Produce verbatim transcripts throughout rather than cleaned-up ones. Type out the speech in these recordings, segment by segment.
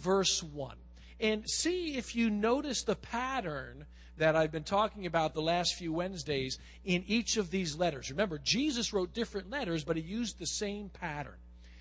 verse one. And see if you notice the pattern that I've been talking about the last few Wednesdays in each of these letters. Remember, Jesus wrote different letters, but he used the same pattern.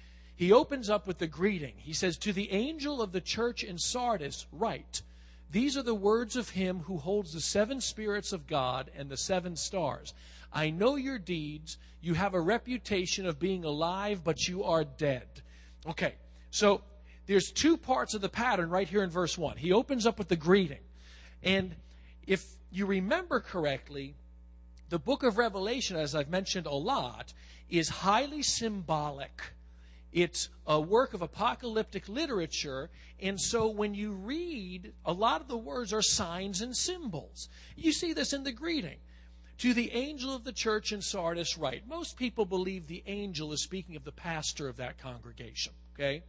He opens up with the greeting. He says, "To the angel of the church in Sardis, write, these are the words of him who holds the seven spirits of God and the seven stars. I know your deeds. You have a reputation of being alive, but you are dead." Okay, so there's two parts of the pattern right here in verse one. He opens up with the greeting. And if you remember correctly, the book of Revelation, as I've mentioned a lot, is highly symbolic. It's a work of apocalyptic literature, and so when you read, a lot of the words are signs and symbols. You see this in the greeting. To the angel of the church in Sardis write. Most people believe the angel is speaking of the pastor of that congregation, okay?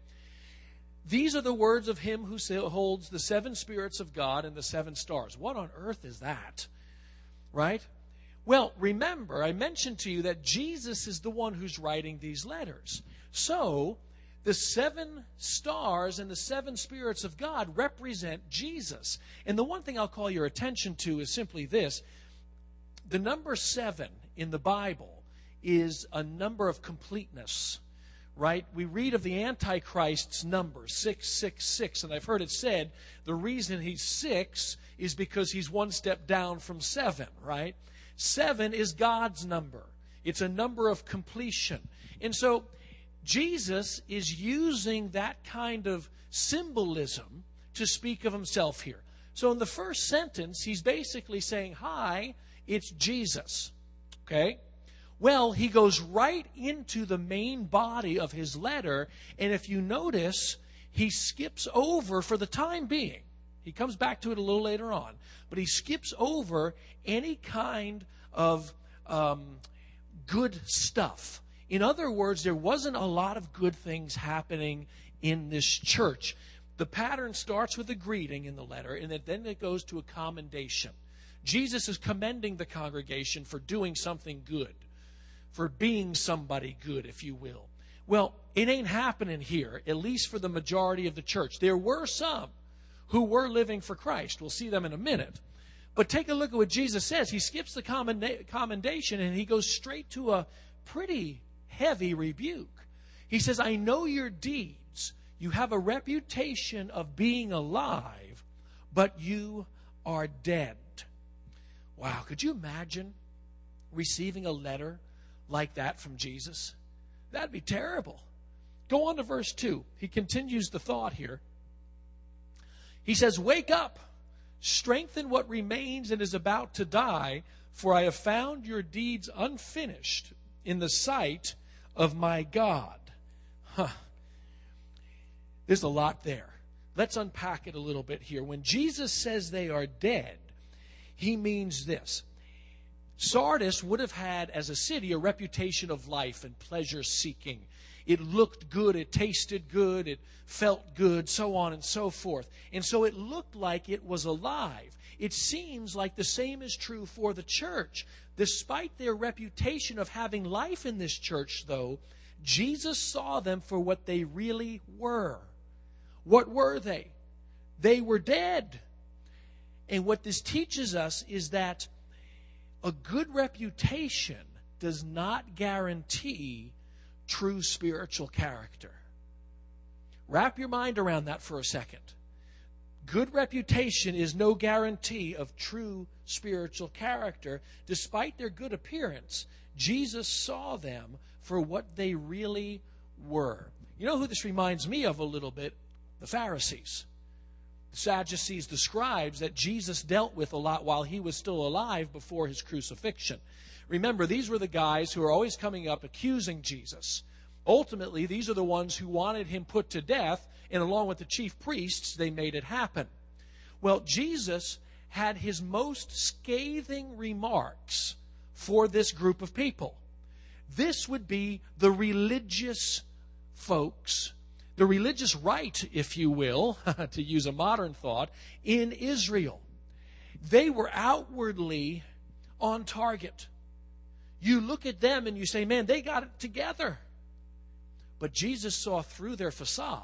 These are the words of him who holds the seven spirits of God and the seven stars. What on earth is that? Right? Well, remember, I mentioned to you that Jesus is the one who's writing these letters. So, the seven stars and the seven spirits of God represent Jesus. And the one thing I'll call your attention to is simply this. The number seven in the Bible is a number of completeness. Right? We read of the Antichrist's number, six six six, and I've heard it said the reason he's six is because he's one step down from seven, right? Seven is God's number. It's a number of completion. And so Jesus is using that kind of symbolism to speak of himself here. So in the first sentence, he's basically saying, "Hi, it's Jesus." Okay? Well, he goes right into the main body of his letter, and if you notice, he skips over for the time being. He comes back to it a little later on, but he skips over any kind of um, good stuff. In other words, there wasn't a lot of good things happening in this church. The pattern starts with a greeting in the letter, and then it goes to a commendation. Jesus is commending the congregation for doing something good, for being somebody good, if you will. Well, it ain't happening here, at least for the majority of the church. There were some who were living for Christ. We'll see them in a minute. But take a look at what Jesus says. He skips the commendation and he goes straight to a pretty heavy rebuke. He says, "I know your deeds. You have a reputation of being alive, but you are dead." Wow, could you imagine receiving a letter like that from Jesus? That'd be terrible. Go on to verse two. He continues the thought here. He says, "Wake up, strengthen what remains and is about to die, for I have found your deeds unfinished in the sight of my God." Huh. There's a lot there. Let's unpack it a little bit here. When Jesus says they are dead, he means this. Sardis would have had, as a city, a reputation of life and pleasure-seeking. It looked good, it tasted good, it felt good, so on and so forth. And so it looked like it was alive. It seems like the same is true for the church. Despite their reputation of having life in this church, though, Jesus saw them for what they really were. What were they? They were dead. And what this teaches us is that a good reputation does not guarantee true spiritual character. Wrap your mind around that for a second. Good reputation is no guarantee of true spiritual character. Despite their good appearance, Jesus saw them for what they really were. You know who this reminds me of a little bit? The Pharisees. The Sadducees, the scribes that Jesus dealt with a lot while he was still alive before his crucifixion. Remember, these were the guys who are always coming up accusing Jesus. Ultimately, these are the ones who wanted him put to death, and along with the chief priests, they made it happen. Well, Jesus had his most scathing remarks for this group of people. This would be the religious folks, the religious right, if you will, to use a modern thought, in Israel. They were outwardly on target. You look at them and you say, man, they got it together. But Jesus saw through their facade.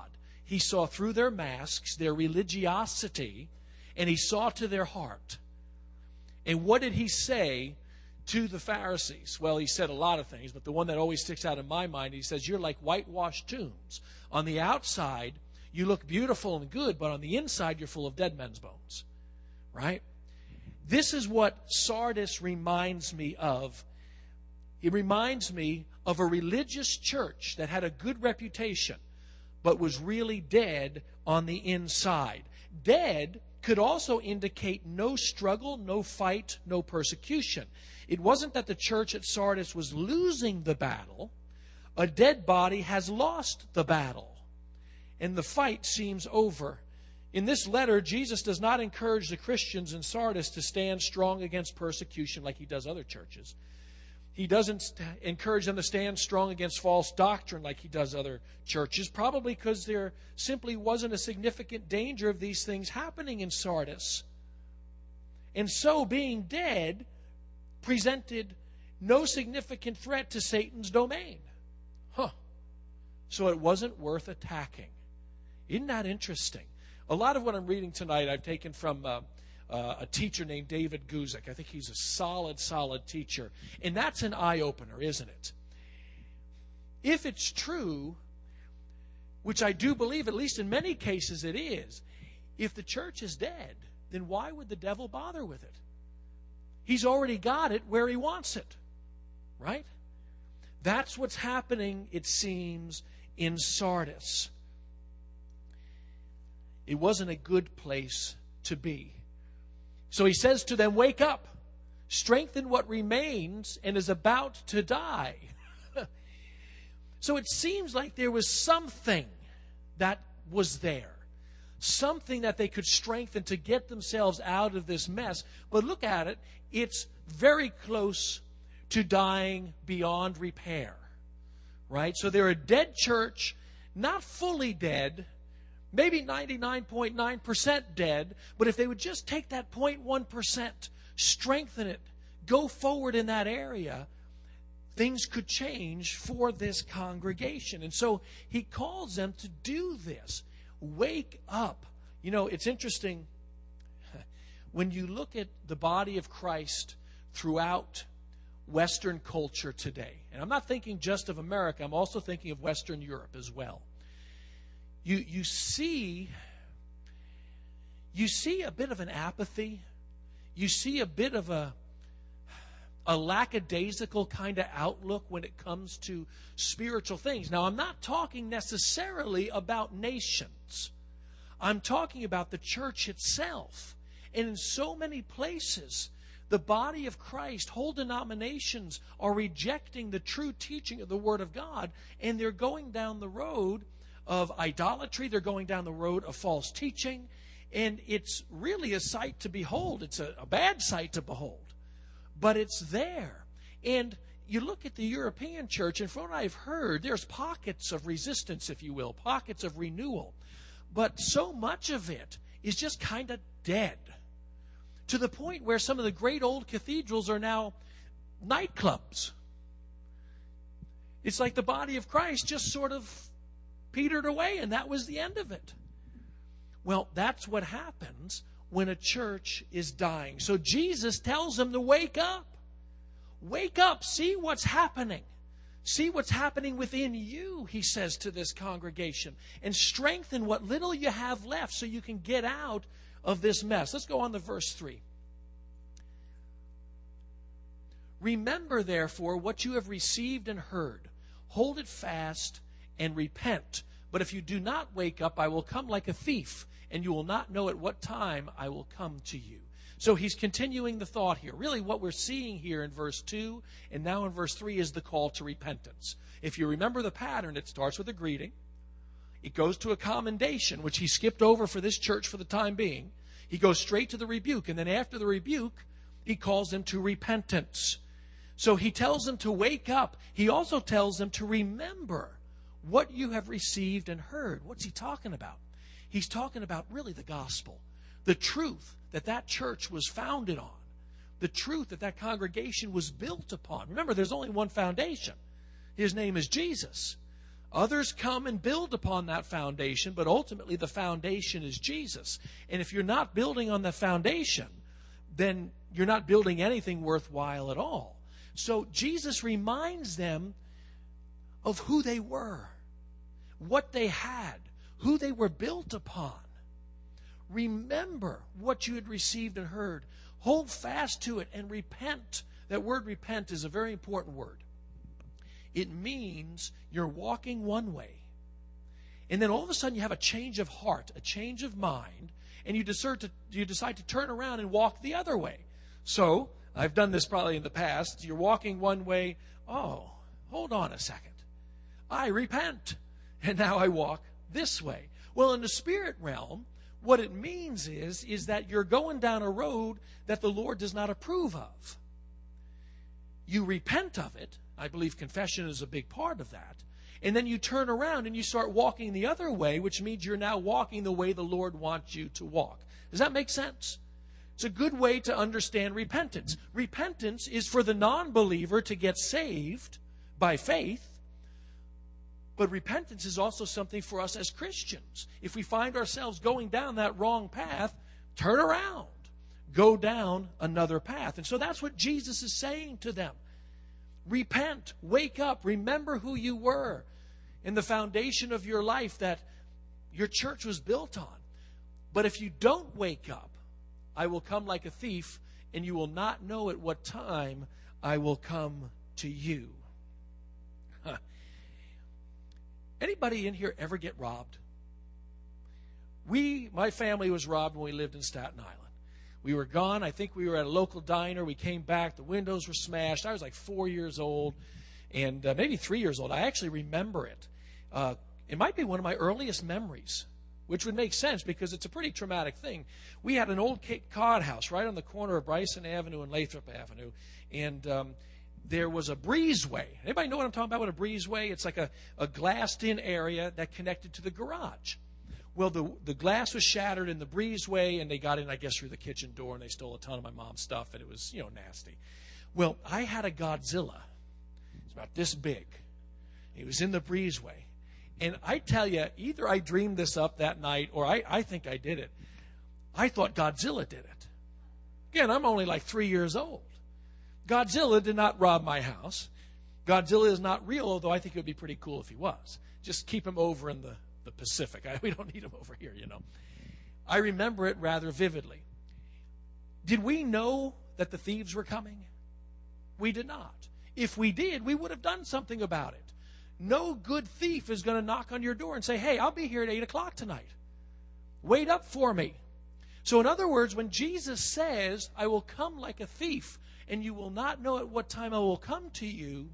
He saw through their masks, their religiosity, and he saw to their heart. And what did he say to the Pharisees? Well, he said a lot of things, but the one that always sticks out in my mind, he says, you're like whitewashed tombs. On the outside, you look beautiful and good, but on the inside, you're full of dead men's bones. Right? This is what Sardis reminds me of. It reminds me of a religious church that had a good reputation, but was really dead on the inside. Dead could also indicate no struggle, no fight, no persecution. It wasn't that the church at Sardis was losing the battle. A dead body has lost the battle, and the fight seems over. In this letter, Jesus does not encourage the Christians in Sardis to stand strong against persecution like he does other churches. He doesn't encourage them to stand strong against false doctrine like he does other churches, probably because there simply wasn't a significant danger of these things happening in Sardis. And so being dead presented no significant threat to Satan's domain. Huh. So it wasn't worth attacking. Isn't that interesting? A lot of what I'm reading tonight I've taken from uh, uh, a teacher named David Guzik. I think he's a solid, solid teacher. And that's an eye-opener, isn't it? If it's true, which I do believe, at least in many cases it is, if the church is dead, then why would the devil bother with it? He's already got it where he wants it, right? That's what's happening, it seems, in Sardis. It wasn't a good place to be. So he says to them, wake up, strengthen what remains and is about to die. So it seems like there was something that was there, something that they could strengthen to get themselves out of this mess. But look at it, it's very close to dying beyond repair, right? So they're a dead church, not fully dead, maybe ninety-nine point nine percent dead, but if they would just take that zero point one percent, strengthen it, go forward in that area, things could change for this congregation. And so he calls them to do this. Wake up. You know, it's interesting when you look at the body of Christ throughout Western culture today, and I'm not thinking just of America, I'm also thinking of Western Europe as well. You you see you see a bit of an apathy. You see a bit of a a lackadaisical kind of outlook when it comes to spiritual things. Now, I'm not talking necessarily about nations. I'm talking about the church itself. And in so many places, the body of Christ, whole denominations are rejecting the true teaching of the Word of God, and they're going down the road of idolatry. They're going down the road of false teaching. And it's really a sight to behold. It's a, a bad sight to behold. But it's there. And you look at the European church, and from what I've heard, there's pockets of resistance, if you will, pockets of renewal. But so much of it is just kind of dead. To the point where some of the great old cathedrals are now nightclubs. It's like the body of Christ just sort of petered away, and that was the end of it. Well, that's what happens when a church is dying. So Jesus tells them to wake up. Wake up. See what's happening. See what's happening within you, he says to this congregation. And strengthen what little you have left so you can get out of this mess. Let's go on to verse three. Remember, therefore, what you have received and heard. Hold it fast and repent. But if you do not wake up, I will come like a thief, and you will not know at what time I will come to you. So he's continuing the thought here. Really what we're seeing here in verse two and now in verse three is the call to repentance. If you remember the pattern, it starts with a greeting. It goes to a commendation, which he skipped over for this church for the time being. He goes straight to the rebuke, and then after the rebuke, he calls them to repentance. So he tells them to wake up. He also tells them to remember what you have received and heard. What's he talking about? He's talking about really the gospel, the truth that that church was founded on, the truth that that congregation was built upon. Remember, there's only one foundation. His name is Jesus. Others come and build upon that foundation, but ultimately the foundation is Jesus. And if you're not building on the foundation, then you're not building anything worthwhile at all. So Jesus reminds them of who they were, what they had, who they were built upon. Remember what you had received and heard. Hold fast to it and repent. That word repent is a very important word. It means you're walking one way, and then all of a sudden you have a change of heart, a change of mind, and you decide to, you decide to turn around and walk the other way. So, I've done this probably in the past. You're walking one way. Oh, hold on a second. I repent, and now I walk this way. Well, in the spirit realm, what it means is, is that you're going down a road that the Lord does not approve of. You repent of it. I believe confession is a big part of that. And then you turn around and you start walking the other way, which means you're now walking the way the Lord wants you to walk. Does that make sense? It's a good way to understand repentance. Repentance is for the non-believer to get saved by faith. But repentance is also something for us as Christians. If we find ourselves going down that wrong path, turn around. Go down another path. And so that's what Jesus is saying to them. Repent, wake up, remember who you were and the foundation of your life that your church was built on. But if you don't wake up, I will come like a thief, and you will not know at what time I will come to you. Huh. Anybody in here ever get robbed? We, my family was robbed when we lived in Staten Island. We were gone. I think we were at a local diner. We came back. The windows were smashed. I was like four years old and uh, maybe three years old. I actually remember it. Uh, it might be one of my earliest memories, which would make sense because it's a pretty traumatic thing. We had an old Cape Cod house right on the corner of Bryson Avenue and Lathrop Avenue, and um, there was a breezeway. Anybody know what I'm talking about with a breezeway? It's like a, a glassed-in area that connected to the garage. Well, the the glass was shattered in the breezeway, and they got in, I guess, through the kitchen door, and they stole a ton of my mom's stuff, and it was, you know, nasty. Well, I had a Godzilla. It's about this big. It was in the breezeway. And I tell you, either I dreamed this up that night, or I, I think I did it. I thought Godzilla did it. Again, I'm only like three years old. Godzilla did not rob my house. Godzilla is not real, although I think it would be pretty cool if he was. Just keep him over in the the Pacific. I, we don't need him over here, you know. I remember it rather vividly. Did we know that the thieves were coming? We did not. If we did, we would have done something about it. No good thief is going to knock on your door and say, hey, I'll be here at eight o'clock tonight. Wait up for me. So in other words, when Jesus says, I will come like a thief, and you will not know at what time I will come to you,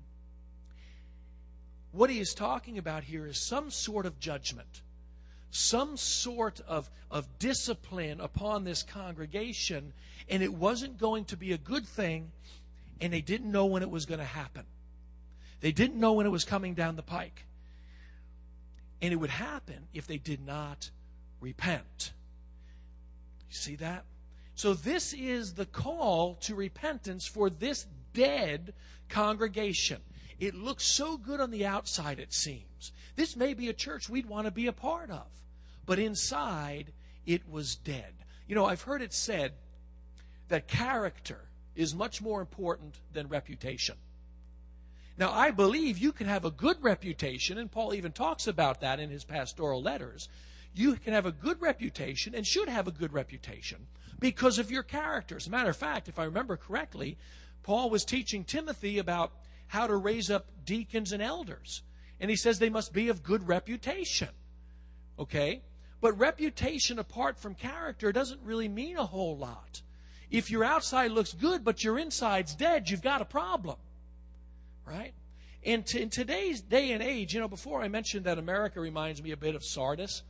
what he is talking about here is some sort of judgment, some sort of, of discipline upon this congregation, and it wasn't going to be a good thing, and they didn't know when it was going to happen. They didn't know when it was coming down the pike. And it would happen if they did not repent. You see that? So this is the call to repentance for this dead congregation. It looks so good on the outside, it seems. This may be a church we'd want to be a part of. But inside, it was dead. You know, I've heard it said that character is much more important than reputation. Now, I believe you can have a good reputation, and Paul even talks about that in his pastoral letters. You can have a good reputation and should have a good reputation because of your character. As a matter of fact, if I remember correctly, Paul was teaching Timothy about how to raise up deacons and elders. And he says they must be of good reputation. Okay? But reputation apart from character doesn't really mean a whole lot. If your outside looks good, but your inside's dead, you've got a problem. Right? And to, in today's day and age, you know, before I mentioned that America reminds me a bit of Sardis,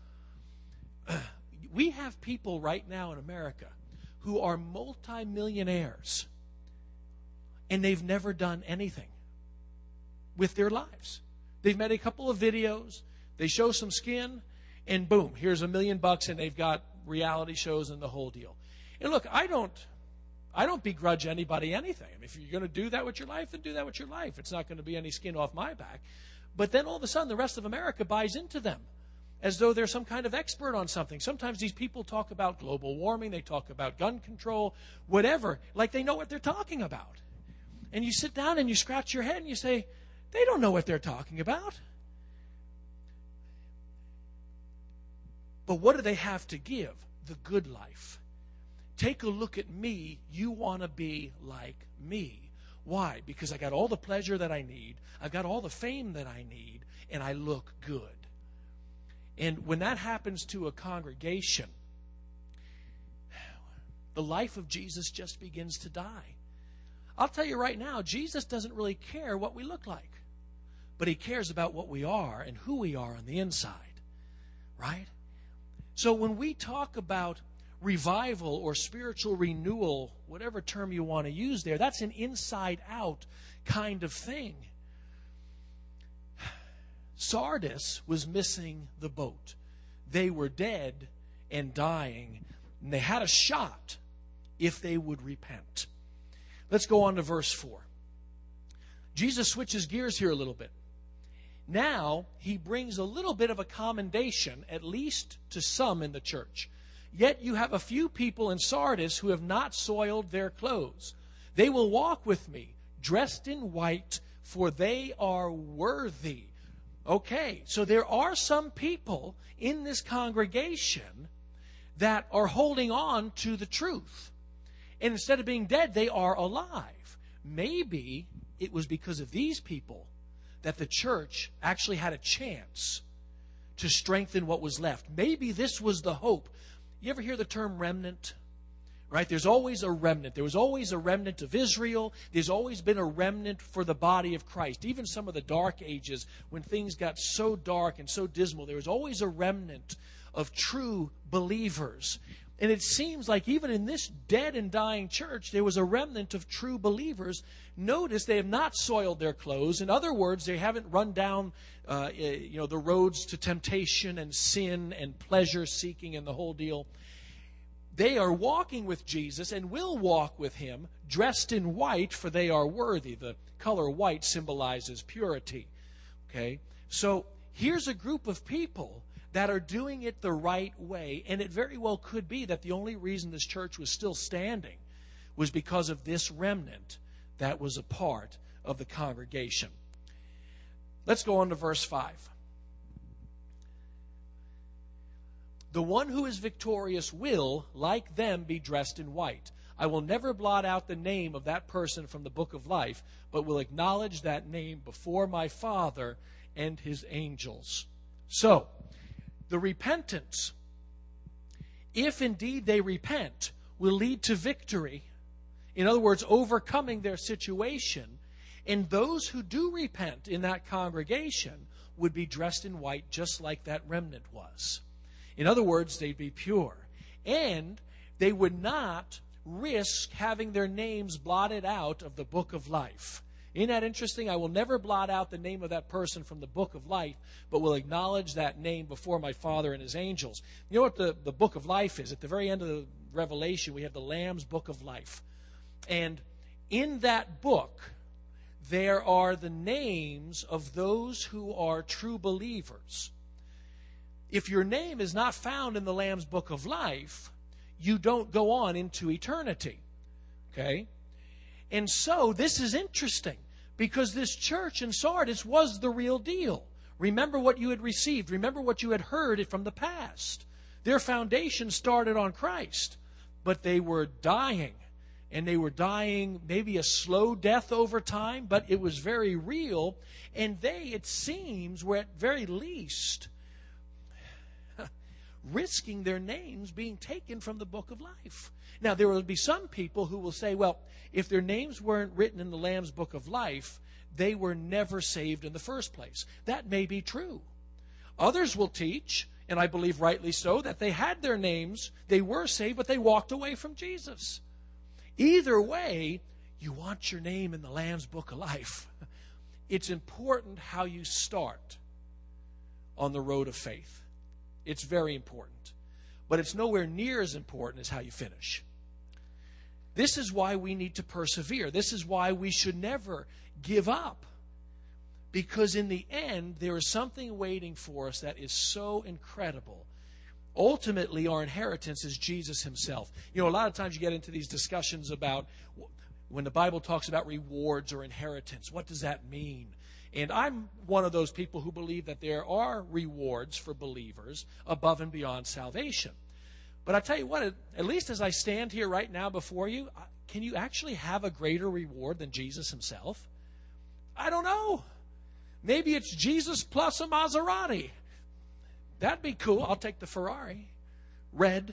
we have people right now in America who are multimillionaires, and they've never done anything with their lives. They've made a couple of videos, they show some skin, and boom, here's a million bucks, and they've got reality shows and the whole deal. And look, I don't I don't begrudge anybody anything. I mean, if you're going to do that with your life, then do that with your life. It's not going to be any skin off my back. But then all of a sudden the rest of America buys into them as though they're some kind of expert on something. Sometimes these people talk about global warming, they talk about gun control, whatever, like they know what they're talking about. And you sit down and you scratch your head and you say, they don't know what they're talking about. But what do they have to give? The good life. Take a look at me. You want to be like me. Why? Because I got all the pleasure that I need. I've got all the fame that I need. And I look good. And when that happens to a congregation, the life of Jesus just begins to die. I'll tell you right now, Jesus doesn't really care what we look like. But he cares about what we are and who we are on the inside. Right? So when we talk about revival or spiritual renewal, whatever term you want to use there, that's an inside-out kind of thing. Sardis was missing the boat. They were dead and dying, and they had a shot if they would repent. Let's go on to verse four. Jesus switches gears here a little bit. Now, he brings a little bit of a commendation, at least to some in the church. Yet you have a few people in Sardis who have not soiled their clothes. They will walk with me, dressed in white, for they are worthy. Okay, so there are some people in this congregation that are holding on to the truth. And instead of being dead, they are alive. Maybe it was because of these people that the church actually had a chance to strengthen what was left. Maybe this was the hope. You ever hear the term remnant? Right? There's always a remnant. There was always a remnant of Israel. There's always been a remnant for the body of Christ. Even some of the dark ages, when things got so dark and so dismal, there was always a remnant of true believers. And it seems like even in this dead and dying church, there was a remnant of true believers. Notice they have not soiled their clothes. In other words, they haven't run down uh, you know, the roads to temptation and sin and pleasure seeking and the whole deal. They are walking with Jesus and will walk with him, dressed in white, for they are worthy. The color white symbolizes purity. Okay? So here's a group of people that are doing it the right way. And it very well could be that the only reason this church was still standing was because of this remnant that was a part of the congregation. Let's go on to verse five. The one who is victorious will, like them, be dressed in white. I will never blot out the name of that person from the book of life, but will acknowledge that name before my Father and his angels. So, the repentance, if indeed they repent, will lead to victory. In other words, overcoming their situation. And those who do repent in that congregation would be dressed in white just like that remnant was. In other words, they'd be pure. And they would not risk having their names blotted out of the book of life. Isn't that interesting? I will never blot out the name of that person from the book of life, but will acknowledge that name before my Father and his angels. You know what the, the book of life is? At the very end of the Revelation, we have the Lamb's book of life. And in that book, there are the names of those who are true believers. If your name is not found in the Lamb's book of life, you don't go on into eternity. Okay? And so this is interesting because this church in Sardis was the real deal. Remember what you had received. Remember what you had heard from the past. Their foundation started on Christ, but they were dying. And they were dying maybe a slow death over time, but it was very real. And they, it seems, were at very least risking their names being taken from the book of life. Now, there will be some people who will say, well, if their names weren't written in the Lamb's book of life, they were never saved in the first place. That may be true. Others will teach, and I believe rightly so, that they had their names, they were saved, but they walked away from Jesus. Either way, you want your name in the Lamb's book of life. It's important how you start on the road of faith. It's very important. But it's nowhere near as important as how you finish. This is why we need to persevere. This is why we should never give up. Because in the end, there is something waiting for us that is so incredible. Ultimately, our inheritance is Jesus himself. You know, a lot of times you get into these discussions about when the Bible talks about rewards or inheritance, what does that mean? And I'm one of those people who believe that there are rewards for believers above and beyond salvation. But I tell you what, at least as I stand here right now before you, can you actually have a greater reward than Jesus himself? I don't know. Maybe it's Jesus plus a Maserati. That'd be cool. I'll take the Ferrari. Red.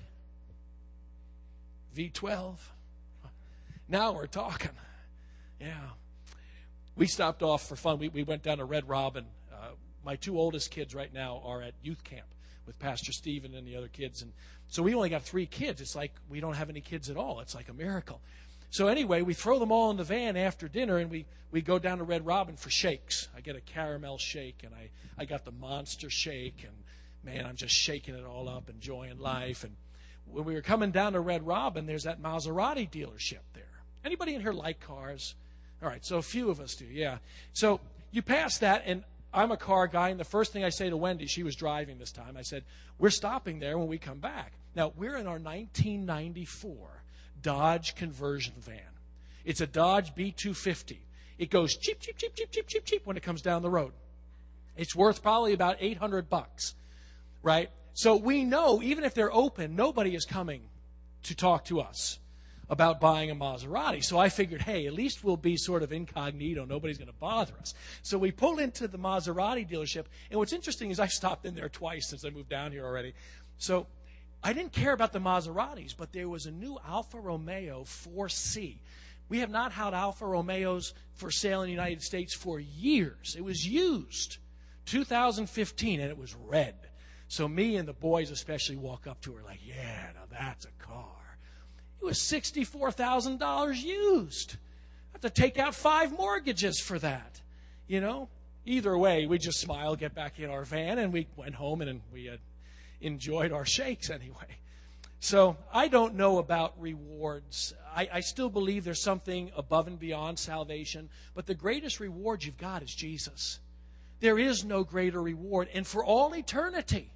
V twelve. Now we're talking. Yeah. We stopped off for fun. We, we went down to Red Robin. Uh, my two oldest kids right now are at youth camp with Pastor Stephen and the other kids. And so we only got three kids. It's like we don't have any kids at all. It's like a miracle. So anyway, we throw them all in the van after dinner, and we, we go down to Red Robin for shakes. I get a caramel shake, and I, I got the Monster shake, and man, I'm just shaking it all up, enjoying life. And when we were coming down to Red Robin, there's that Maserati dealership there. Anybody in here like cars? All right, so a few of us do, yeah. So you pass that, and I'm a car guy, and the first thing I say to Wendy, she was driving this time, I said, we're stopping there when we come back. Now, we're in our nineteen ninety-four Dodge conversion van. It's a Dodge B two fifty. It goes cheap, cheap, cheap, cheap, cheap, cheap, cheap when it comes down the road. It's worth probably about eight hundred bucks, right? So we know, even if they're open, nobody is coming to talk to us about buying a Maserati. So I figured, hey, at least we'll be sort of incognito. Nobody's going to bother us. So we pull into the Maserati dealership. And what's interesting is I've stopped in there twice since I moved down here already. So I didn't care about the Maseratis, but there was a new Alfa Romeo four C. We have not had Alfa Romeos for sale in the United States for years. It was used, two thousand fifteen, and it was red. So me and the boys especially walk up to her like, yeah, now that's a car. It was sixty-four thousand dollars used. I have to take out five mortgages for that. You know, either way, we just smiled, get back in our van, and we went home, and we had enjoyed our shakes anyway. So I don't know about rewards. I, I still believe there's something above and beyond salvation, but the greatest reward you've got is Jesus. There is no greater reward, and for all eternity.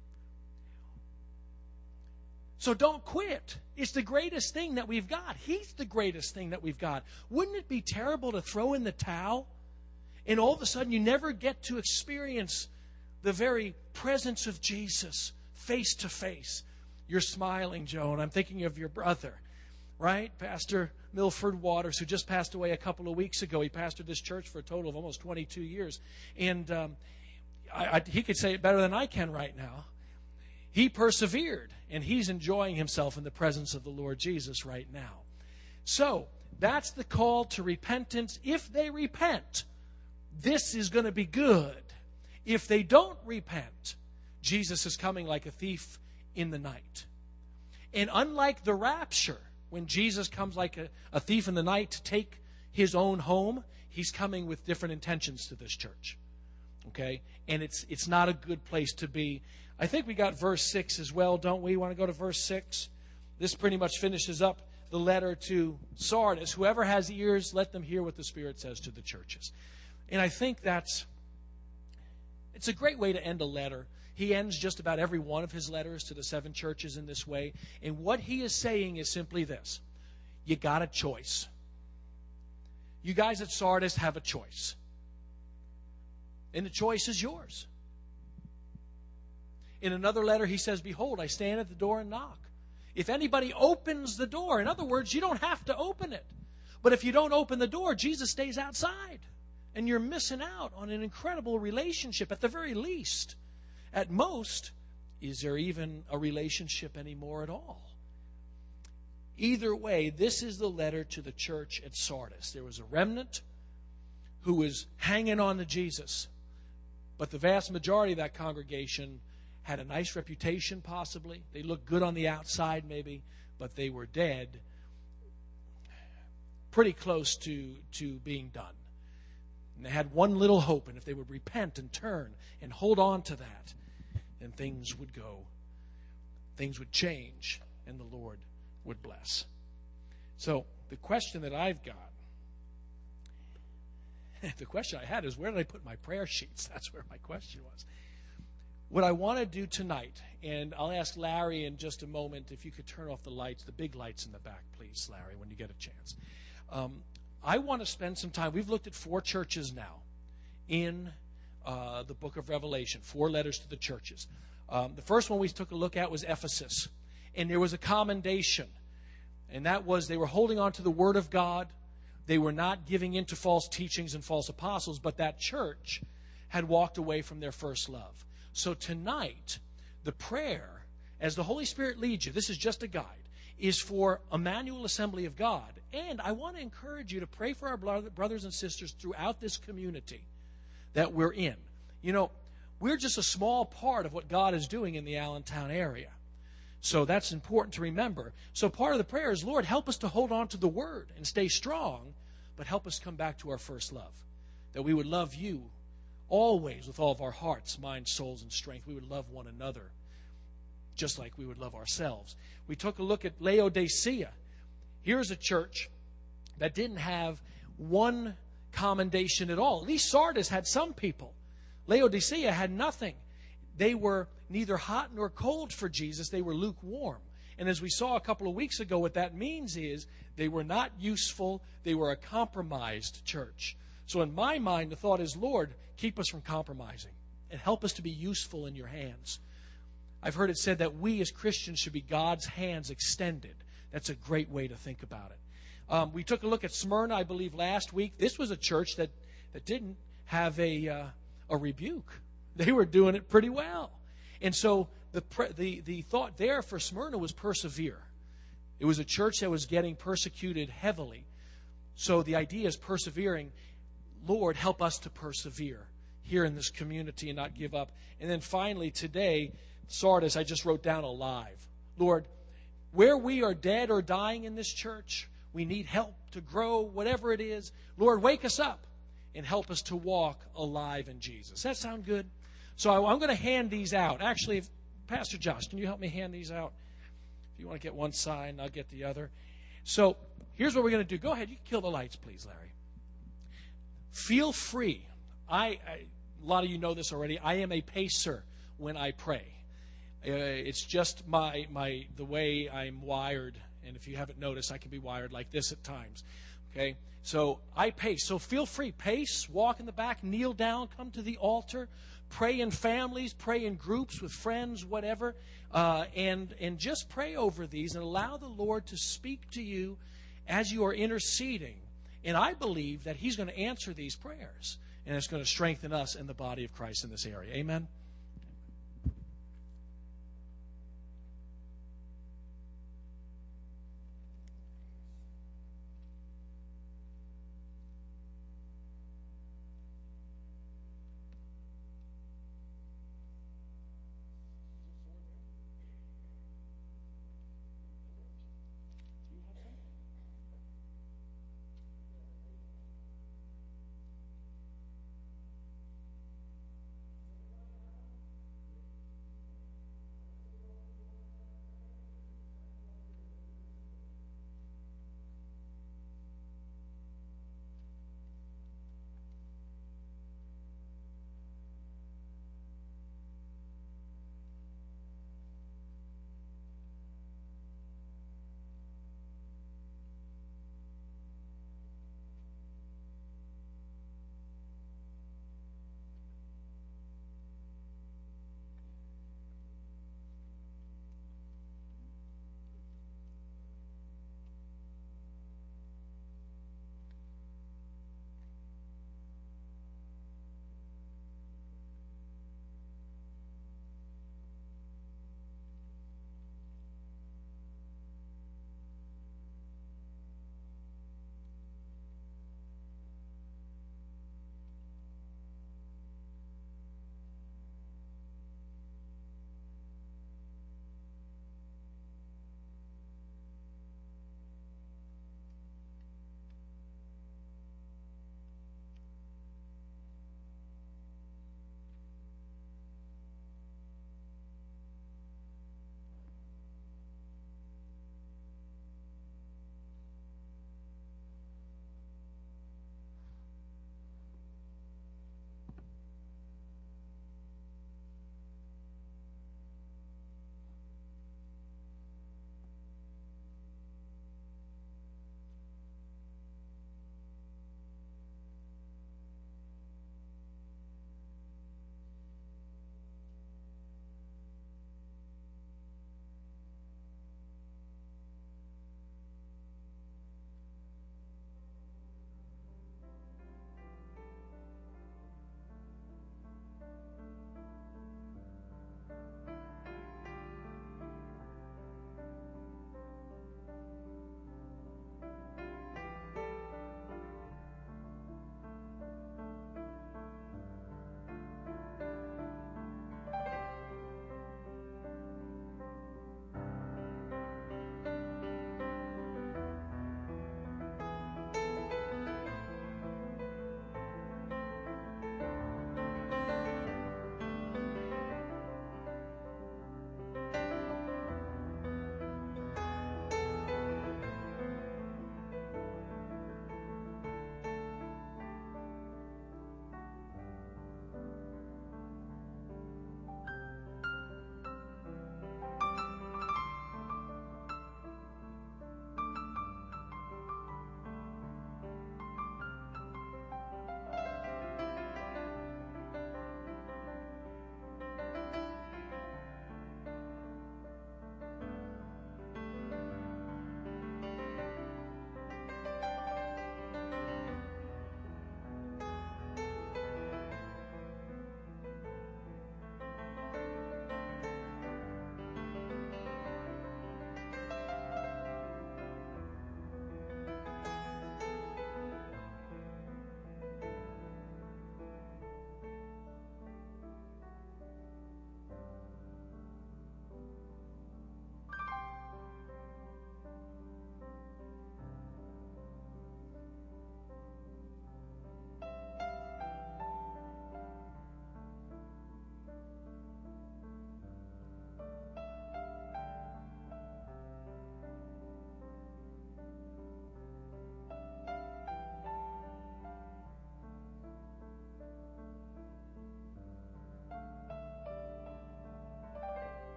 So don't quit. It's the greatest thing that we've got. He's the greatest thing that we've got. Wouldn't it be terrible to throw in the towel and all of a sudden you never get to experience the very presence of Jesus face to face? You're smiling, Joe, and I'm thinking of your brother, right? Pastor Milford Waters, who just passed away a couple of weeks ago. He pastored this church for a total of almost twenty-two years. And um, I, I, he could say it better than I can right now. He persevered, and he's enjoying himself in the presence of the Lord Jesus right now. So, that's the call to repentance. If they repent, this is going to be good. If they don't repent, Jesus is coming like a thief in the night. And unlike the rapture, when Jesus comes like a, a thief in the night to take his own home, he's coming with different intentions to this church. Okay? And it's it's not a good place to be. I think we got verse six as well, don't we? Want to go to verse six? This pretty much finishes up the letter to Sardis. Whoever has ears, let them hear what the Spirit says to the churches. And I think that's, it's a great way to end a letter. He ends just about every one of his letters to the seven churches in this way. And what he is saying is simply this. You got a choice. You guys at Sardis have a choice. And the choice is yours. In another letter, he says, behold, I stand at the door and knock. If anybody opens the door, in other words, you don't have to open it. But if you don't open the door, Jesus stays outside. And you're missing out on an incredible relationship at the very least. At most, is there even a relationship anymore at all? Either way, this is the letter to the church at Sardis. There was a remnant who was hanging on to Jesus. But the vast majority of that congregation had a nice reputation, possibly. They looked good on the outside, maybe, but they were dead, pretty close to, to being done. And they had one little hope, and if they would repent and turn and hold on to that, then things would go, things would change, and the Lord would bless. So the question that I've got The question I had is, where did I put my prayer sheets? That's where my question was. What I want to do tonight, and I'll ask Larry in just a moment if you could turn off the lights, the big lights in the back, please, Larry, when you get a chance. Um, I want to spend some time. We've looked at four churches now in uh, the book of Revelation, four letters to the churches. Um, the first one we took a look at was Ephesus, and there was a commendation, and that was they were holding on to the Word of God. They were not giving in to false teachings and false apostles, but that church had walked away from their first love. So tonight, the prayer, as the Holy Spirit leads you, this is just a guide, is for Emmanuel Assembly of God. And I want to encourage you to pray for our brothers and sisters throughout this community that we're in. You know, we're just a small part of what God is doing in the Allentown area. So that's important to remember. So part of the prayer is, Lord, help us to hold on to the Word and stay strong, but help us come back to our first love, that we would love you always with all of our hearts, minds, souls, and strength. We would love one another just like we would love ourselves. We took a look at Laodicea. Here's a church that didn't have one commendation at all. At least Sardis had some people. Laodicea had nothing. They were neither hot nor cold for Jesus. They were lukewarm. And as we saw a couple of weeks ago, what that means is they were not useful. They were a compromised church. So in my mind, the thought is, Lord, keep us from compromising and help us to be useful in your hands. I've heard it said that we as Christians should be God's hands extended. That's a great way to think about it. Um, we took a look at Smyrna, I believe, last week. This was a church that, that didn't have a, uh, a rebuke. They were doing it pretty well. And so the, the, the thought there for Smyrna was persevere. It was a church that was getting persecuted heavily. So the idea is persevering. Lord, help us to persevere here in this community and not give up. And then finally today, Sardis, I just wrote down alive. Lord, where we are dead or dying in this church, we need help to grow, whatever it is. Lord, wake us up and help us to walk alive in Jesus. Does that sound good? So I'm going to hand these out. Actually, if, Pastor Josh, can you help me hand these out? If you want to get one side and I'll get the other. So here's what we're going to do. Go ahead. You can kill the lights, please, Larry. Feel free. I, I a lot of you know this already. I am a pacer when I pray. Uh, it's just my my the way I'm wired. And if you haven't noticed, I can be wired like this at times. Okay? So I pace. So feel free. Pace, walk in the back, kneel down, come to the altar, pray in families, pray in groups with friends, whatever. Uh, and, and just pray over these and allow the Lord to speak to you as you are interceding. And I believe that He's going to answer these prayers. And it's going to strengthen us in the body of Christ in this area. Amen?